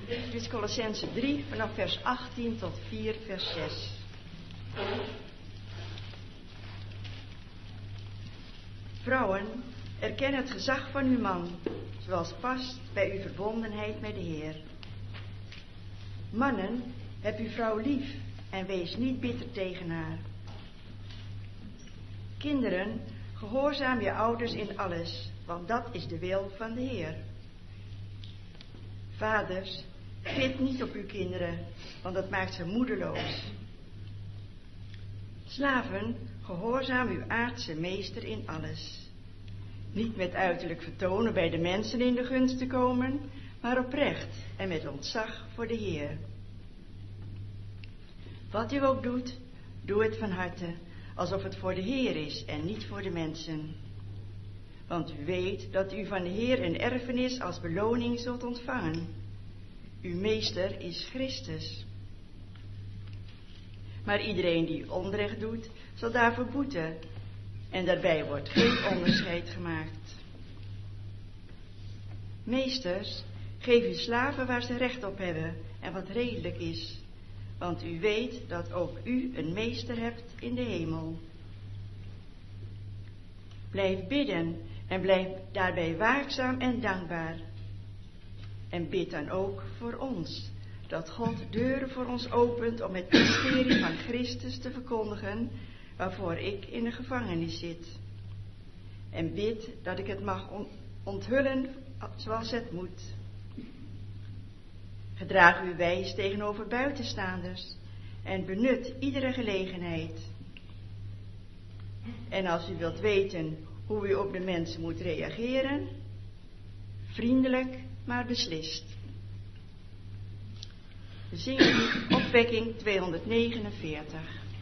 Dit is Colossenzen 3 vanaf vers 18 tot 4 vers 6. Vrouwen, erken het gezag van uw man, zoals past bij uw verbondenheid met de Heer. Mannen, heb uw vrouw lief en wees niet bitter tegen haar. Kinderen, gehoorzaam je ouders in alles, want dat is de wil van de Heer. Vaders, pit niet op uw kinderen, want dat maakt ze moedeloos. Slaven, gehoorzaam uw aardse meester in alles. Niet met uiterlijk vertonen bij de mensen in de gunst te komen, maar oprecht en met ontzag voor de Heer. Wat u ook doet, doe het van harte, alsof het voor de Heer is en niet voor de mensen. Want u weet dat u van de Heer een erfenis als beloning zult ontvangen. Uw meester is Christus. Maar iedereen die onrecht doet, zal daarvoor boeten. En daarbij wordt geen onderscheid gemaakt. Meesters, geef uw slaven waar ze recht op hebben en wat redelijk is. Want u weet dat ook u een meester hebt in de hemel. Blijf bidden en blijf daarbij waakzaam en dankbaar. En bid dan ook voor ons, dat God deuren voor ons opent om het mysterie van Christus te verkondigen, waarvoor ik in de gevangenis zit. En bid dat ik het mag onthullen zoals het moet. Gedraag u wijs tegenover buitenstaanders en benut iedere gelegenheid. En als u wilt weten hoe u op de mensen moet reageren, vriendelijk maar beslist. We zingen nu opwekking 249.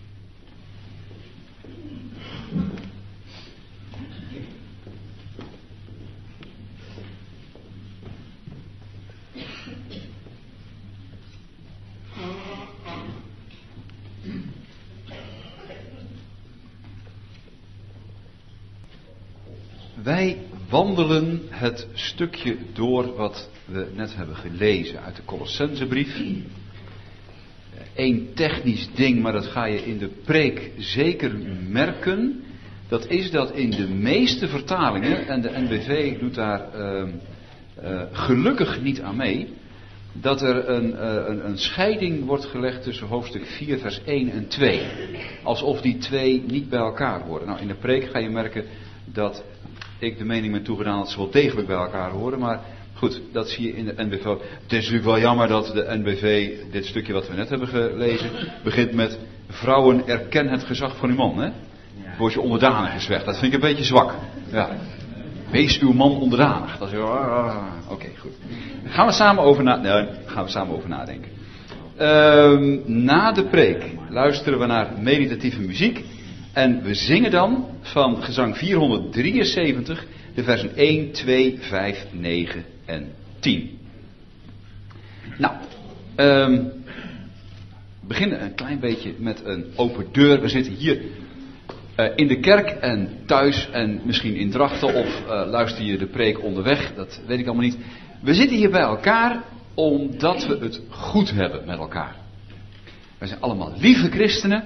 Wij wandelen het stukje door wat we net hebben gelezen uit de Colossenzenbrief. Eén technisch ding, maar dat ga je in de preek zeker merken. Dat is dat in de meeste vertalingen, en de NBV doet daar gelukkig niet aan mee, dat er een scheiding wordt gelegd tussen hoofdstuk 4 vers 1 en 2. Alsof die twee niet bij elkaar horen. Nou, in de preek ga je merken dat ik de mening ben toegedaan dat ze wel degelijk bij elkaar horen, maar goed, dat zie je in de NBV. Het is natuurlijk wel jammer dat de NBV, dit stukje wat we net hebben gelezen, begint met: vrouwen, erken het gezag van uw man. Hè? Word je onderdanig is weg. Dat vind ik een beetje zwak. Ja. Wees uw man onderdanig. Dat is oké, goed. Gaan we samen over nadenken. Na de preek luisteren we naar meditatieve muziek. En we zingen dan van gezang 473 de versen 1, 2, 5, 9 en 10. Nou, we beginnen een klein beetje met een open deur. We zitten hier in de kerk en thuis en misschien in Drachten of luister je de preek onderweg. Dat weet ik allemaal niet. We zitten hier bij elkaar omdat we het goed hebben met elkaar. Wij zijn allemaal lieve christenen.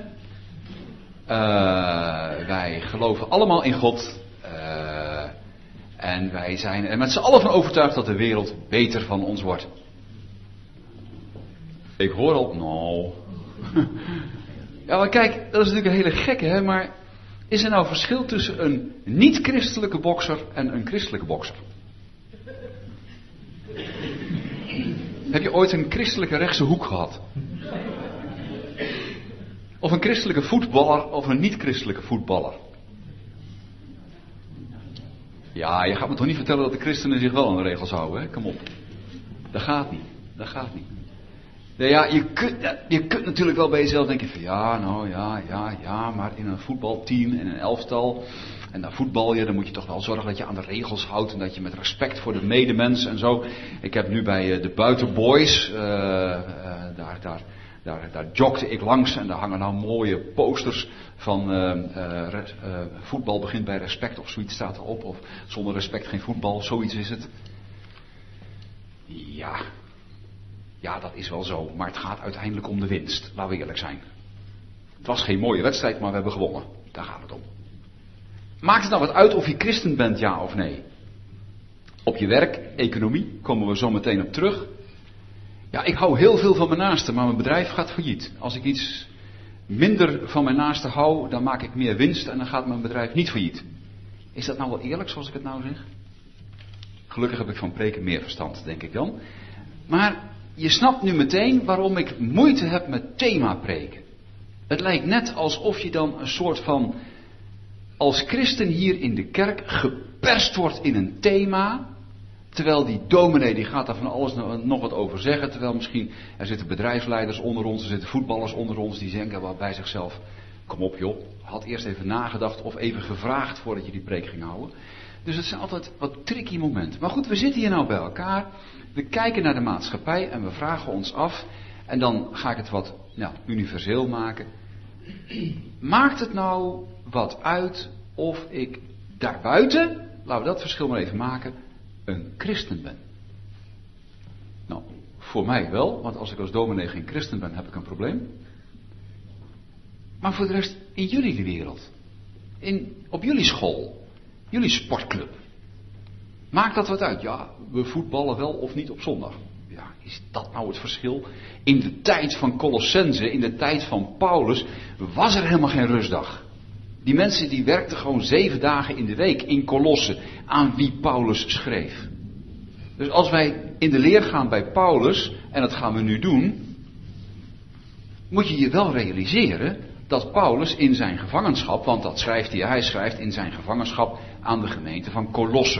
Wij geloven allemaal in God. En wij zijn er met z'n allen van overtuigd dat de wereld beter van ons wordt. Ik hoor al, nou. Ja, maar kijk, dat is natuurlijk een hele gekke, hè, maar is er nou verschil tussen een niet-christelijke bokser en een christelijke bokser? Heb je ooit een christelijke rechtse hoek gehad? Of een christelijke voetballer of een niet-christelijke voetballer? Ja, je gaat me toch niet vertellen dat de christenen zich wel aan de regels houden, hè? Kom op. Dat gaat niet. Dat gaat niet. Nou ja, je kunt natuurlijk wel bij jezelf denken van ja, maar in een voetbalteam, in een elftal, en dan voetbal je, dan moet je toch wel zorgen dat je aan de regels houdt en dat je met respect voor de medemens en zo. Ik heb nu bij de Buitenboys, daar jogde ik langs en daar hangen nou mooie posters van voetbal begint bij respect of zoiets staat erop. Of zonder respect geen voetbal, zoiets is het. Ja. Ja, dat is wel zo, maar het gaat uiteindelijk om de winst. Laten we eerlijk zijn. Het was geen mooie wedstrijd, maar we hebben gewonnen. Daar gaat het om. Maakt het nou wat uit of je christen bent, ja of nee? Op je werk, economie, komen we zo meteen op terug. Ja, ik hou heel veel van mijn naasten, maar mijn bedrijf gaat failliet. Als ik iets minder van mijn naasten hou, dan maak ik meer winst en dan gaat mijn bedrijf niet failliet. Is dat nou wel eerlijk, zoals ik het nou zeg? Gelukkig heb ik van preken meer verstand, denk ik dan. Maar je snapt nu meteen waarom ik moeite heb met thema preken. Het lijkt net alsof je dan een soort van, als christen hier in de kerk, geperst wordt in een thema. Terwijl die dominee, die gaat daar van alles nog wat over zeggen. Terwijl misschien, er zitten bedrijfsleiders onder ons, er zitten voetballers onder ons, die denken wel bij zichzelf, kom op joh, had eerst even nagedacht of even gevraagd voordat je die preek ging houden. Dus het zijn altijd wat tricky momenten. Maar goed, we zitten hier nou bij elkaar, we kijken naar de maatschappij en we vragen ons af, en dan ga ik het wat universeel maken. Maakt het nou wat uit of ik daarbuiten, laten we dat verschil maar even maken, een christen ben? Nou, voor mij wel, want als ik als dominee geen christen ben, heb ik een probleem. Maar voor de rest, in jullie wereld, op jullie school, jullie sportclub, maakt dat wat uit? Ja, we voetballen wel of niet op zondag. Ja, is dat nou het verschil? In de tijd van Colossense, in de tijd van Paulus, was er helemaal geen rustdag. Die mensen die werkten gewoon 7 dagen in de week in Colosse, aan wie Paulus schreef. Dus als wij in de leer gaan bij Paulus, en dat gaan we nu doen, moet je je wel realiseren dat Paulus in zijn gevangenschap, want dat schrijft hij schrijft in zijn gevangenschap aan de gemeente van Colosse.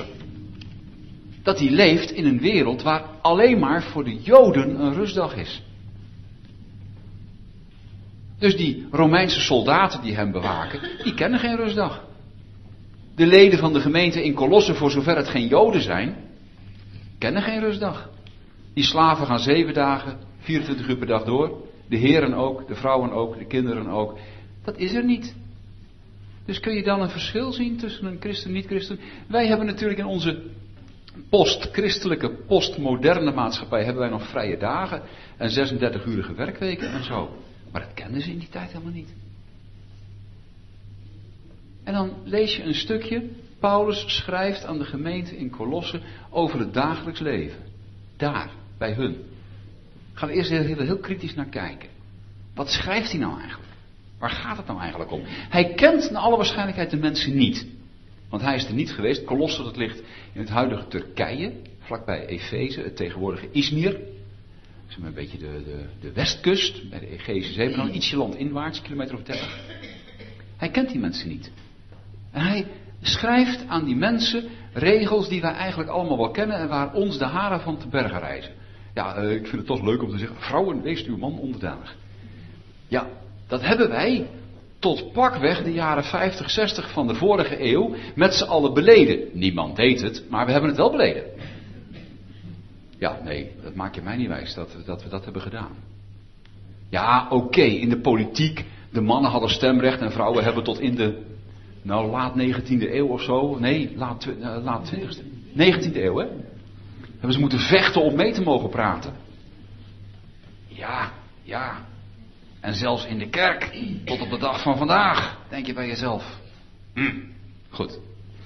Dat hij leeft in een wereld waar alleen maar voor de Joden een rustdag is. Dus die Romeinse soldaten die hem bewaken, die kennen geen rustdag. De leden van de gemeente in Colosse, voor zover het geen Joden zijn, kennen geen rustdag. Die slaven gaan 7 dagen, 24 uur per dag door. De heren ook, de vrouwen ook, de kinderen ook. Dat is er niet. Dus kun je dan een verschil zien tussen een christen en niet-christen? Wij hebben natuurlijk in onze post-christelijke, postmoderne maatschappij hebben wij nog vrije dagen en 36-urige werkweken en zo. Maar dat kenden ze in die tijd helemaal niet. En dan lees je een stukje. Paulus schrijft aan de gemeente in Colosse over het dagelijks leven. Daar, bij hun. Gaan we eerst heel kritisch naar kijken. Wat schrijft hij nou eigenlijk? Waar gaat het nou eigenlijk om? Hij kent naar alle waarschijnlijkheid de mensen niet. Want hij is er niet geweest. Colosse, dat ligt in het huidige Turkije. Vlakbij Efeze, het tegenwoordige Izmir. Dat is een beetje de westkust, bij de Egeïsche Zee. Maar dan ietsje landinwaarts, kilometer of 30. Hij kent die mensen niet. En hij schrijft aan die mensen regels die wij eigenlijk allemaal wel kennen en waar ons de haren van te bergen reizen. Ja, ik vind het toch leuk om te zeggen, vrouwen, wees uw man onderdanig. Ja, dat hebben wij tot pakweg de jaren 50, 60 van de vorige eeuw met z'n allen beleden. Niemand deed het, maar we hebben het wel beleden. Ja, nee, dat maak je mij niet wijs dat we dat hebben gedaan. Ja, oké, in de politiek, de mannen hadden stemrecht en vrouwen hebben tot in de laat 19e eeuw of zo. Nee, laat 20e. 19e eeuw, hè? Hebben ze moeten vechten om mee te mogen praten. Ja. En zelfs in de kerk, tot op de dag van vandaag, denk je bij jezelf. Goed.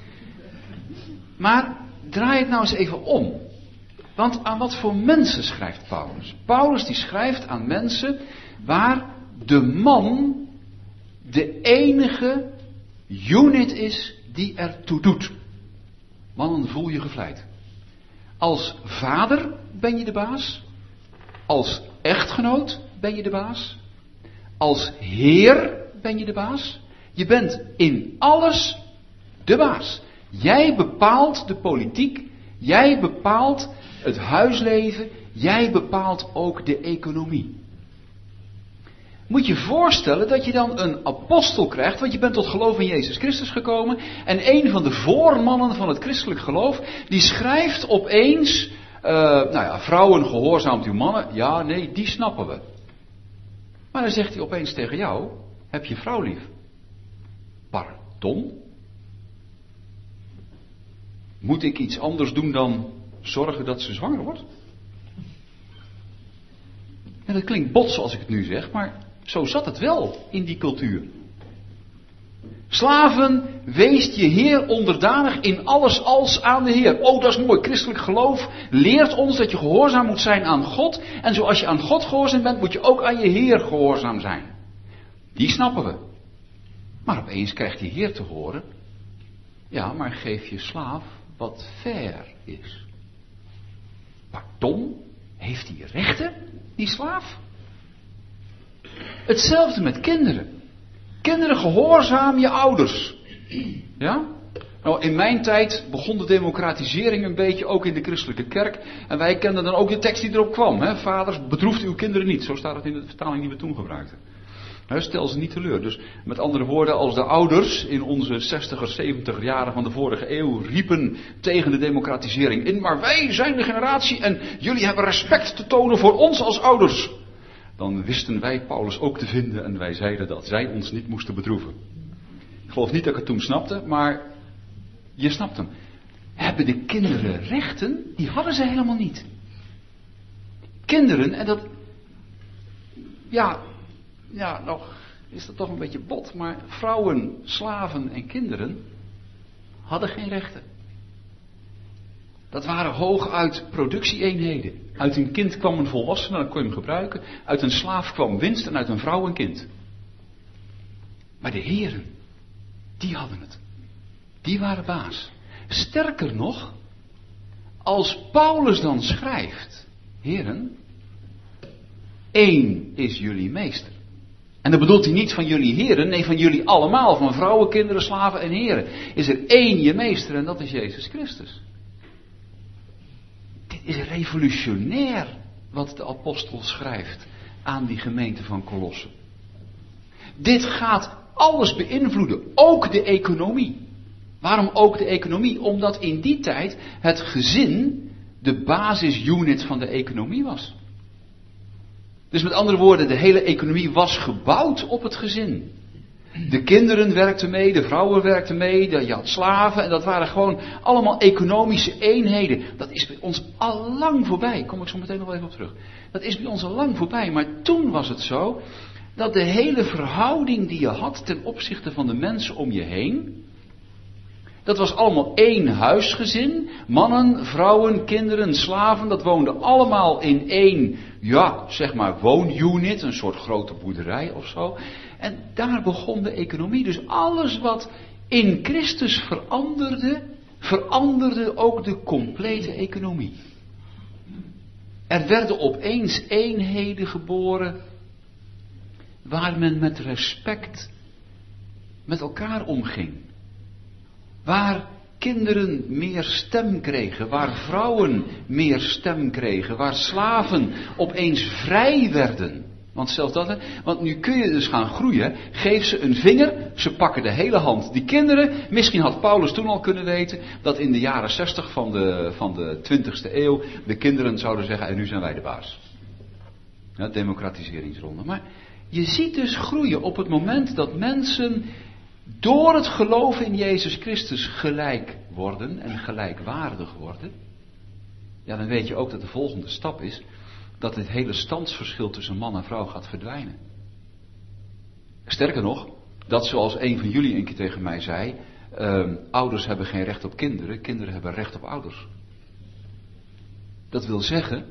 Maar draai het nou eens even om. Want aan wat voor mensen schrijft Paulus? Paulus die schrijft aan mensen waar de man de enige unit is die ertoe doet. Mannen, voel je gevleid. Als vader ben je de baas. Als echtgenoot ben je de baas. Als heer ben je de baas. Je bent in alles de baas. Jij bepaalt de politiek. Jij bepaalt het huisleven. Jij bepaalt ook de economie. Moet je voorstellen dat je dan een apostel krijgt, want je bent tot geloof in Jezus Christus gekomen. En een van de voormannen van het christelijk geloof, die schrijft opeens, vrouwen gehoorzaamt uw mannen. Ja, nee, die snappen we. Maar dan zegt hij opeens tegen jou, heb je vrouw lief? Pardon? Moet ik iets anders doen dan zorgen dat ze zwanger wordt? En dat klinkt bot zoals ik het nu zeg, maar zo zat het wel in die cultuur. Slaven, weest je Heer onderdanig in alles als aan de Heer. Oh, dat is mooi. Christelijk geloof leert ons dat je gehoorzaam moet zijn aan God. En zoals je aan God gehoorzaam bent, moet je ook aan je Heer gehoorzaam zijn. Die snappen we. Maar opeens krijgt die Heer te horen. Ja, maar geef je slaaf wat fair is. Pardon? Heeft hij rechten, die slaaf? Hetzelfde met kinderen. Kinderen, gehoorzaam je ouders. Ja? Nou, in mijn tijd begon de democratisering een beetje ook in de christelijke kerk. En wij kenden dan ook de tekst die erop kwam. Hè? Vaders, bedroeft uw kinderen niet. Zo staat het in de vertaling die we toen gebruikten. Stel ze niet teleur. Dus met andere woorden, als de ouders in onze 60er, 70er jaren van de vorige eeuw riepen tegen de democratisering in, maar wij zijn de generatie en jullie hebben respect te tonen voor ons als ouders. Dan wisten wij Paulus ook te vinden en wij zeiden dat zij ons niet moesten bedroeven. Ik geloof niet dat ik het toen snapte, maar je snapt hem. Hebben de kinderen rechten? Die hadden ze helemaal niet. Kinderen, en dat, ja, nog is dat toch een beetje bot, maar vrouwen, slaven en kinderen hadden geen rechten. Dat waren hooguit productieeenheden. Uit een kind kwam een volwassene, dan kon je hem gebruiken. Uit een slaaf kwam winst en uit een vrouw een kind. Maar de heren, die hadden het. Die waren baas. Sterker nog, als Paulus dan schrijft, heren, 1 is jullie meester. En dan bedoelt hij niet van jullie heren, nee van jullie allemaal, van vrouwen, kinderen, slaven en heren. Is er 1 je meester en dat is Jezus Christus. Dit is revolutionair wat de apostel schrijft aan die gemeente van Kolosse. Dit gaat alles beïnvloeden, ook de economie. Waarom ook de economie? Omdat in die tijd het gezin de basisunit van de economie was. Dus met andere woorden, de hele economie was gebouwd op het gezin. De kinderen werkten mee, de vrouwen werkten mee, je had slaven en dat waren gewoon allemaal economische eenheden. Dat is bij ons al lang voorbij, daar kom ik zo meteen nog even op terug. Dat is bij ons al lang voorbij, maar toen was het zo dat de hele verhouding die je had ten opzichte van de mensen om je heen, dat was allemaal 1 huisgezin, mannen, vrouwen, kinderen, slaven, dat woonden allemaal in 1, woonunit, een soort grote boerderij of zo. En daar begon de economie. Dus alles wat in Christus veranderde, veranderde ook de complete economie. Er werden opeens eenheden geboren waar men met respect met elkaar omging. Waar kinderen meer stem kregen, waar vrouwen meer stem kregen, waar slaven opeens vrij werden. Want zelfs dat, want nu kun je dus gaan groeien, geef ze een vinger, ze pakken de hele hand. Die kinderen, misschien had Paulus toen al kunnen weten, dat in de jaren 60 van de 20e eeuw, de kinderen zouden zeggen, en nu zijn wij de baas. Ja, democratiseringsronde. Maar je ziet dus groeien op het moment dat mensen door het geloven in Jezus Christus gelijk worden en gelijkwaardig worden. Ja, dan weet je ook dat de volgende stap is dat het hele standsverschil tussen man en vrouw gaat verdwijnen. Sterker nog, dat zoals een van jullie een keer tegen mij zei, ouders hebben geen recht op kinderen, kinderen hebben recht op ouders. Dat wil zeggen,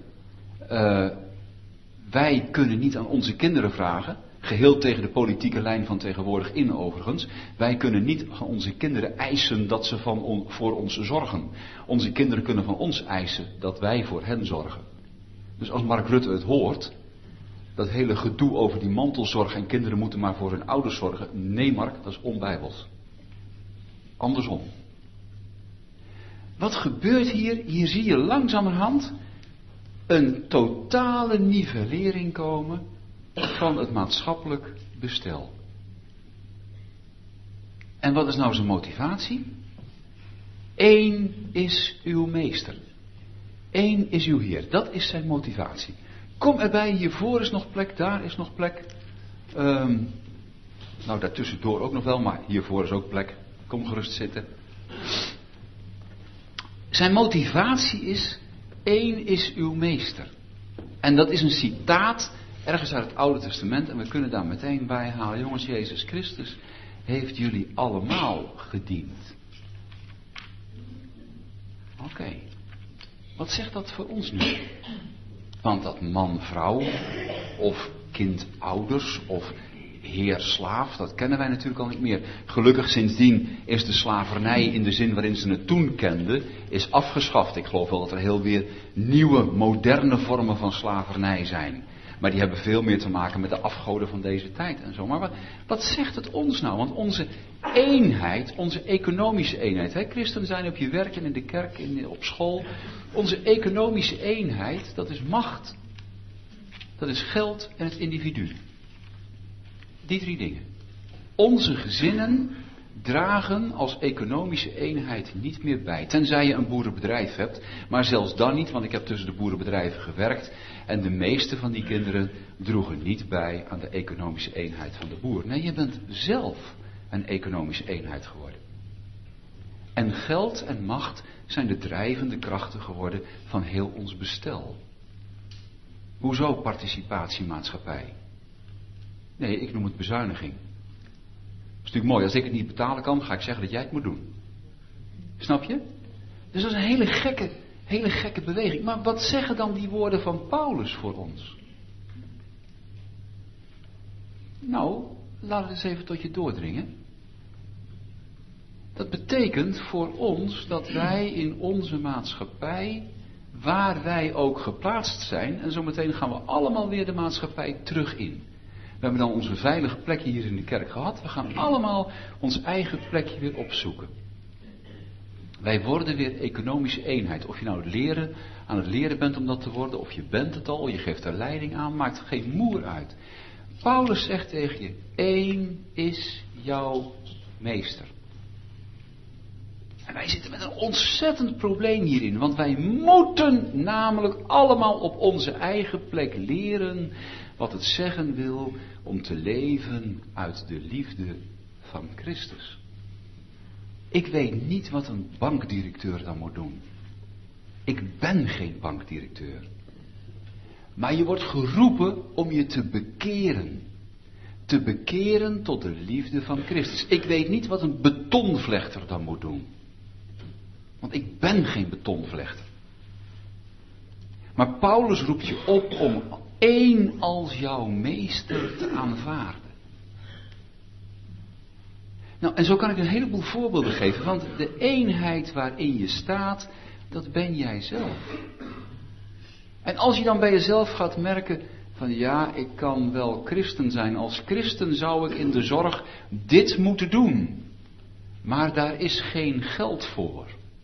wij kunnen niet aan onze kinderen vragen, geheel tegen de politieke lijn van tegenwoordig in overigens. Wij kunnen niet van onze kinderen eisen dat ze voor ons zorgen. Onze kinderen kunnen van ons eisen dat wij voor hen zorgen. Dus als Mark Rutte het hoort, dat hele gedoe over die mantelzorg en kinderen moeten maar voor hun ouders zorgen. Nee Mark, dat is onbijbels. Andersom. Wat gebeurt hier? Hier zie je langzamerhand een totale nivellering komen van het maatschappelijk bestel. En wat is nou zijn motivatie? 1 is uw meester. 1 is uw Heer. Dat is zijn motivatie. Kom erbij, hiervoor is nog plek, daar is nog plek. Daartussendoor ook nog wel, maar hiervoor is ook plek. Kom gerust zitten. Zijn motivatie is, 1 is uw meester. En dat is een citaat ergens uit het Oude Testament, en we kunnen daar meteen bij halen, jongens, Jezus Christus heeft jullie allemaal gediend. Oké. Wat zegt dat voor ons nu? Want dat man-vrouw, of kind-ouders, of heer-slaaf, dat kennen wij natuurlijk al niet meer. Gelukkig sindsdien is de slavernij in de zin waarin ze het toen kenden, is afgeschaft. Ik geloof wel dat er heel weer nieuwe, moderne vormen van slavernij zijn. Maar die hebben veel meer te maken met de afgoden van deze tijd en zo. Maar wat zegt het ons nou? Want onze eenheid, onze economische eenheid, christen zijn op je werk en in de kerk, op school. Onze economische eenheid, dat is macht. Dat is geld en het individu. Die 3 dingen. Onze gezinnen dragen als economische eenheid niet meer bij. Tenzij je een boerenbedrijf hebt. Maar zelfs dan niet, want ik heb tussen de boerenbedrijven gewerkt. En de meeste van die kinderen droegen niet bij aan de economische eenheid van de boer. Nee, je bent zelf een economische eenheid geworden. En geld en macht zijn de drijvende krachten geworden van heel ons bestel. Hoezo participatiemaatschappij? Nee, ik noem het bezuiniging. Dat is natuurlijk mooi, als ik het niet betalen kan, ga ik zeggen dat jij het moet doen. Snap je? Dus dat is een hele gekke beweging. Maar wat zeggen dan die woorden van Paulus voor ons? Nou, laat het eens even tot je doordringen. Dat betekent voor ons dat wij in onze maatschappij, waar wij ook geplaatst zijn, en zometeen gaan we allemaal weer de maatschappij terug in. We hebben dan onze veilige plekje hier in de kerk gehad. We gaan allemaal ons eigen plekje weer opzoeken. Wij worden weer economische eenheid. Of je nou aan het leren bent om dat te worden, of je bent het al, je geeft er leiding aan, maakt geen moer uit. Paulus zegt tegen je, 1 is jouw meester. En wij zitten met een ontzettend probleem hierin, want wij moeten namelijk allemaal op onze eigen plek leren wat het zeggen wil om te leven uit de liefde van Christus. Ik weet niet wat een bankdirecteur dan moet doen. Ik ben geen bankdirecteur. Maar je wordt geroepen om je te bekeren. Te bekeren tot de liefde van Christus. Ik weet niet wat een betonvlechter dan moet doen. Want ik ben geen betonvlechter. Maar Paulus roept je op om 1 als jouw meester te aanvaarden. Nou, en zo kan ik een heleboel voorbeelden geven, want de eenheid waarin je staat, dat ben jij zelf. En als je dan bij jezelf gaat merken van ja, ik kan wel christen zijn. Als christen zou ik in de zorg dit moeten doen. Maar daar is geen geld voor.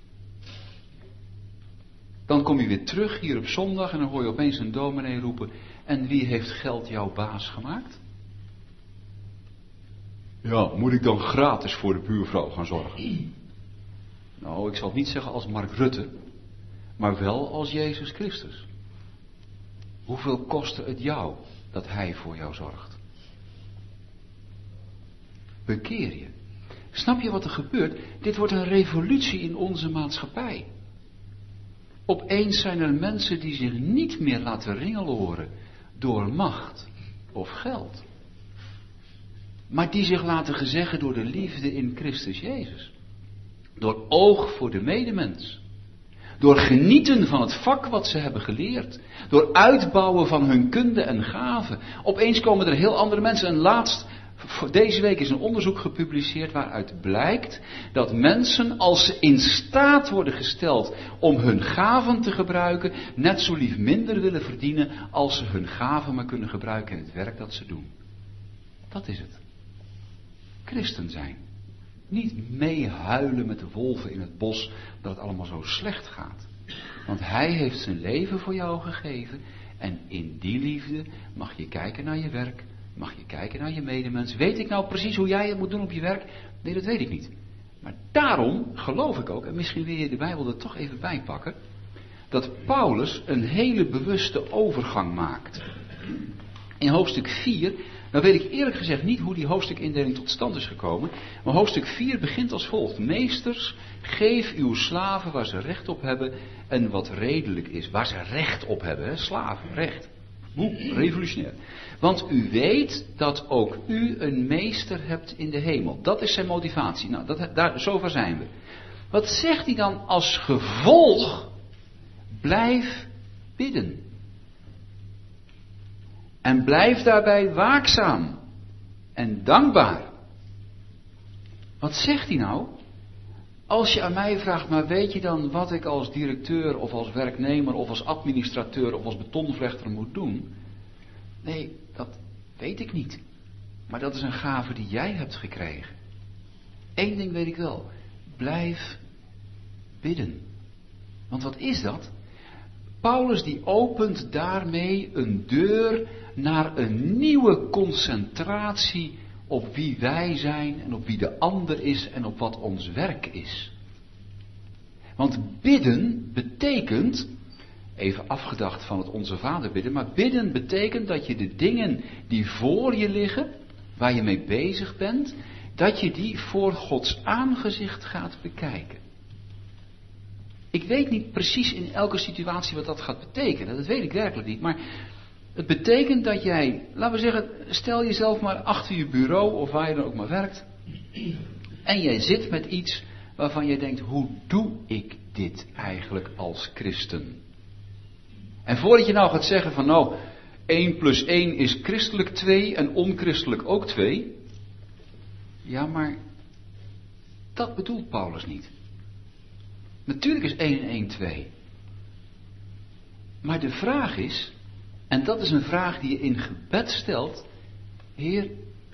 Dan kom je weer terug hier op zondag en dan hoor je opeens een dominee roepen. En wie heeft geld jouw baas gemaakt? Ja, moet ik dan gratis voor de buurvrouw gaan zorgen? Nou, ik zal het niet zeggen als Mark Rutte, maar wel als Jezus Christus. Hoeveel kostte het jou dat hij voor jou zorgt? Bekeer je. Snap je wat er gebeurt? Dit wordt een revolutie in onze maatschappij. Opeens zijn er mensen die zich niet meer laten ringeloren door macht of geld. Maar die zich laten gezeggen door de liefde in Christus Jezus. Door oog voor de medemens. Door genieten van het vak wat ze hebben geleerd. Door uitbouwen van hun kunde en gaven. Opeens komen er heel andere mensen. En laatst, deze week is een onderzoek gepubliceerd waaruit blijkt dat mensen, als ze in staat worden gesteld om hun gaven te gebruiken, net zo lief minder willen verdienen als ze hun gaven maar kunnen gebruiken in het werk dat ze doen. Dat is het. Christen zijn. Niet meehuilen met de wolven in het bos dat het allemaal zo slecht gaat. Want hij heeft zijn leven voor jou gegeven. En in die liefde mag je kijken naar je werk. Mag je kijken naar je medemens. Weet ik nou precies hoe jij het moet doen op je werk? Nee, dat weet ik niet. Maar daarom geloof ik ook, en misschien wil je de Bijbel er toch even bij pakken, dat Paulus een hele bewuste overgang maakt. In hoofdstuk 4... Nou weet ik eerlijk gezegd niet hoe die hoofdstukindeling tot stand is gekomen. Maar hoofdstuk 4 begint als volgt. Meesters, geef uw slaven waar ze recht op hebben en wat redelijk is. Waar ze recht op hebben, hè? Slaven, recht. Hoe revolutionair. Want u weet dat ook u een meester hebt in de hemel. Dat is zijn motivatie. Nou, zover zijn we. Wat zegt hij dan als gevolg? Blijf bidden. En blijf daarbij waakzaam en dankbaar. Wat zegt hij nou? Als je aan mij vraagt, maar weet je dan wat ik als directeur of als werknemer of als administrateur of als betonvlechter moet doen? Nee, dat weet ik niet. Maar dat is een gave die jij hebt gekregen. Eén ding weet ik wel. Blijf bidden. Want wat is dat? Paulus die opent daarmee een deur naar een nieuwe concentratie op wie wij zijn en op wie de ander is en op wat ons werk is. Want bidden betekent, even afgedacht van het Onze Vader bidden, maar bidden betekent dat je de dingen die voor je liggen, waar je mee bezig bent, dat je die voor Gods aangezicht gaat bekijken. Ik weet niet precies in elke situatie wat dat gaat betekenen, dat weet ik werkelijk niet, maar het betekent dat jij, laten we zeggen, stel jezelf maar achter je bureau of waar je dan ook maar werkt. En jij zit met iets waarvan je denkt, hoe doe ik dit eigenlijk als christen? En voordat je nou gaat zeggen van 1 plus 1 is christelijk 2 en onchristelijk ook 2. Ja, maar dat bedoelt Paulus niet. Natuurlijk is 1 en 1 2. Maar de vraag is, en dat is een vraag die je in gebed stelt, Heer,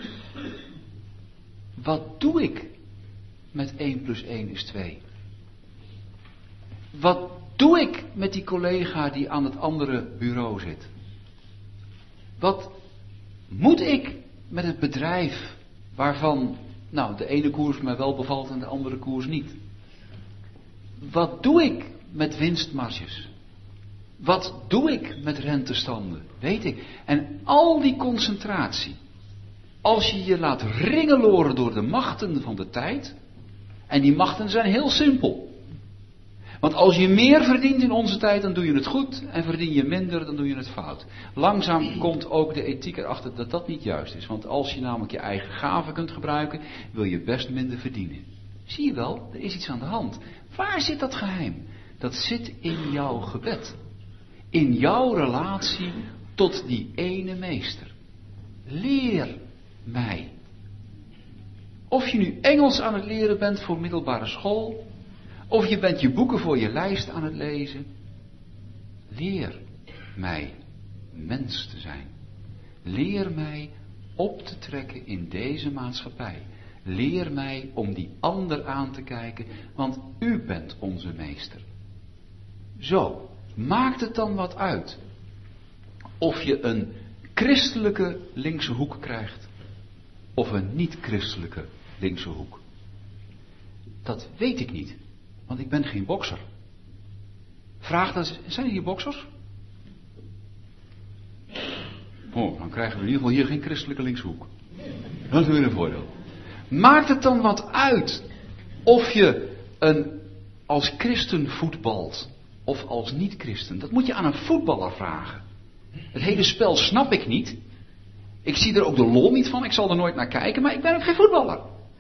wat doe ik met 1 plus 1 is 2? Wat doe ik met die collega die aan het andere bureau zit? Wat moet ik met het bedrijf waarvan, de ene koers mij wel bevalt en de andere koers niet? Wat doe ik met winstmarges? Wat doe ik met rentestanden? Weet ik. En al die concentratie. Als je je laat ringeloren door de machten van de tijd. En die machten zijn heel simpel. Want als je meer verdient in onze tijd, dan doe je het goed. En verdien je minder, dan doe je het fout. Langzaam komt ook de ethiek erachter dat dat niet juist is. Want als je namelijk je eigen gaven kunt gebruiken, wil je best minder verdienen. Zie je wel, er is iets aan de hand. Waar zit dat geheim? Dat zit in jouw gebed. In jouw relatie tot die ene meester. Leer mij. Of je nu Engels aan het leren bent voor middelbare school. Of je bent je boeken voor je lijst aan het lezen. Leer mij mens te zijn. Leer mij op te trekken in deze maatschappij. Leer mij om die ander aan te kijken, want u bent onze meester. Zo, maakt het dan wat uit of je een christelijke linkse hoek krijgt of een niet-christelijke linkse hoek? Dat weet ik niet, want ik ben geen bokser. Vraag dat, zijn er hier boksers? Oh, dan krijgen we in ieder geval hier geen christelijke linkse hoek. Dat is weer een voordeel. Maakt het dan wat uit of je als christen voetbalt of als niet-christen? Dat moet je aan een voetballer vragen. Het hele spel snap ik niet. Ik zie er ook de lol niet van. Ik zal er nooit naar kijken, maar ik ben ook geen voetballer.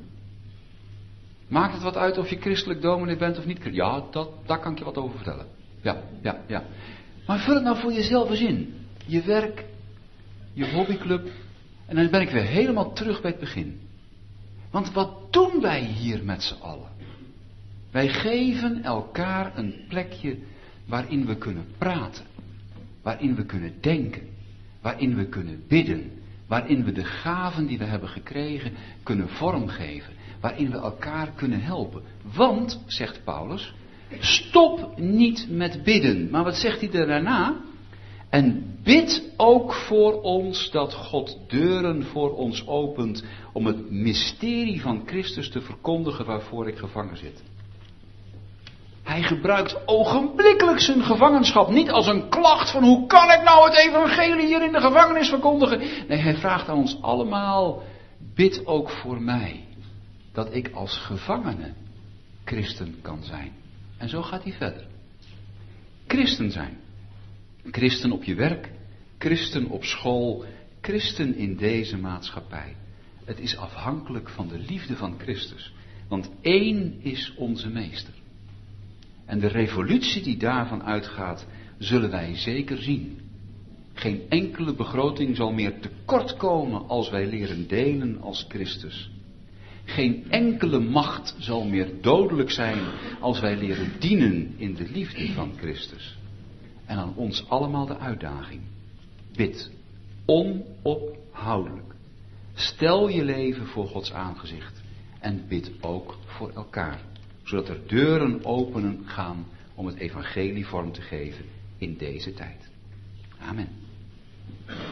Maakt het wat uit of je christelijk dominee bent of niet? Ja, daar kan ik je wat over vertellen. Ja. Maar vul het nou voor jezelf eens in. Je werk, je hobbyclub. En dan ben ik weer helemaal terug bij het begin. Want wat doen wij hier met z'n allen? Wij geven elkaar een plekje waarin we kunnen praten. Waarin we kunnen denken. Waarin we kunnen bidden. Waarin we de gaven die we hebben gekregen kunnen vormgeven. Waarin we elkaar kunnen helpen. Want, zegt Paulus, stop niet met bidden. Maar wat zegt hij er daarna? En bid ook voor ons dat God deuren voor ons opent om het mysterie van Christus te verkondigen waarvoor ik gevangen zit. Hij gebruikt ogenblikkelijk zijn gevangenschap niet als een klacht van hoe kan ik nou het evangelie hier in de gevangenis verkondigen. Nee, hij vraagt aan ons allemaal, bid ook voor mij dat ik als gevangene christen kan zijn. En zo gaat hij verder. Christen zijn. Christen op je werk, christen op school, christen in deze maatschappij. Het is afhankelijk van de liefde van Christus. Want één is onze meester. En de revolutie die daarvan uitgaat, zullen wij zeker zien. Geen enkele begroting zal meer tekort komen als wij leren delen als Christus. Geen enkele macht zal meer dodelijk zijn als wij leren dienen in de liefde van Christus. En aan ons allemaal de uitdaging. Bid onophoudelijk. Stel je leven voor Gods aangezicht. En bid ook voor elkaar. Zodat er deuren openen gaan om het evangelie vorm te geven in deze tijd. Amen.